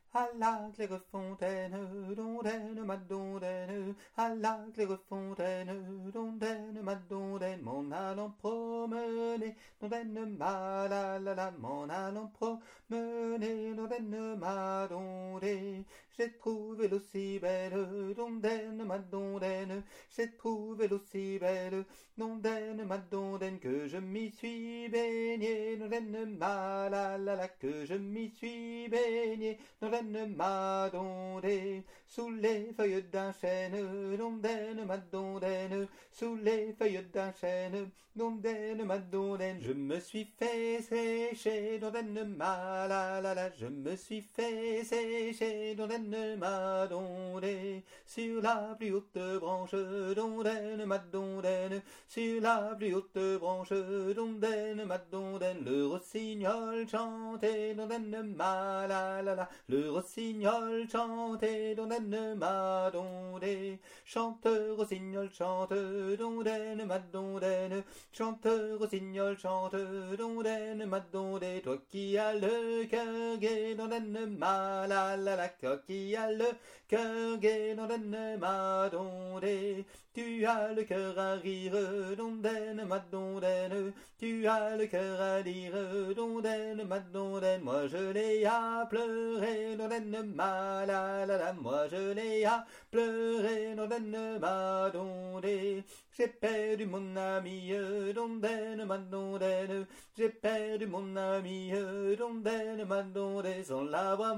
À la claire fontaine, dondaine, ma dondaine, à la claire fontaine, dondaine, ma dondaine, m'en allant promener, dondaine, ma la, m'en allant promener, dondaine, ma dondaine, j'ai trouvé l'eau si belle, dondaine, ma dondaine, j'ai trouvé l'eau si belle, dondaine, ma dondaine, que je m'y suis baigné, dondaine, ma la, que je m'y suis baigné, dondaine, ma dondaine, sous les feuilles d'un chêne, dondaine, ma dondaine, sous les feuilles d'un chêne, dondaine, ma dondaine, je me suis fait sécher, dondaine, ma la, je me suis fait sécher, dondaine, ma dondaine, sur la plus haute branche, dondaine, ma dondaine, sur la plus haute branche, dondaine, ma dondaine, le rossignol chantait, dondaine, ma la, le rossignol chantait, dondaine, ma dondaine, chante, rossignol chante, dondaine, ma dondaine, chante, rossignol chante, dondaine, ma dondaine, toi qui as le cœur gai, dondaine, ma la, toi qui as le cœur gai, dondaine, ma dondaine, tu as le cœur à rire, dondaine, ma dondaine, tu as le cœur à dire, dondaine, ma dondaine, moi je l'ai à pleurer, dondaine, ma la, moi je l'ai à pleurer, dondaine, ma dondaine, j'ai perdu mon ami, dondaine, ma dondaine, j'ai perdu mon ami, dondaine, ma dondaine, sans l'avoir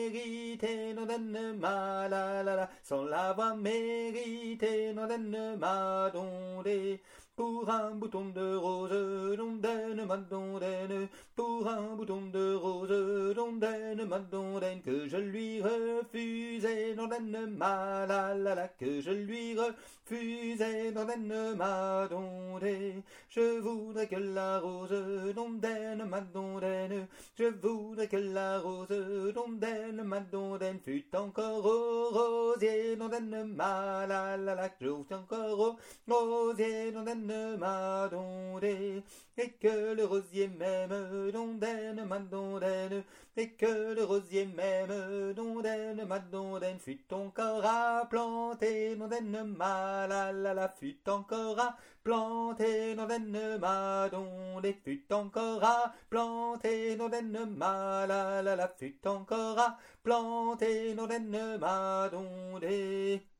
mérité, dondaine, ma la, sans l'avoir mérité, dondaine, ma dondaine, pour un bouton de rose, dondaine, ma dondaine, pour un bouton de rose, dondaine, ma dondaine, que je lui refusais, dondaine, ma la, que je lui refusais, dondaine, ma dondaine, je voudrais que la rose, dondaine, ma dondaine, je voudrais que la rose, dondaine, ma dondaine, fût encore au rosier, dondaine, ma la, que je fût encore au rosier, dondaine, ma dondaine, et que le rosier m'aime, dondaine, ma dondaine, et que le rosier m'aime, dondaine, ma dondaine, fût encore à planter, dondaine, ma la, fût encore à planter, dondaine, ma dondaine, fût encore à planter, dondaine, ma la, fût encore à planter, dondaine, ma dondaine.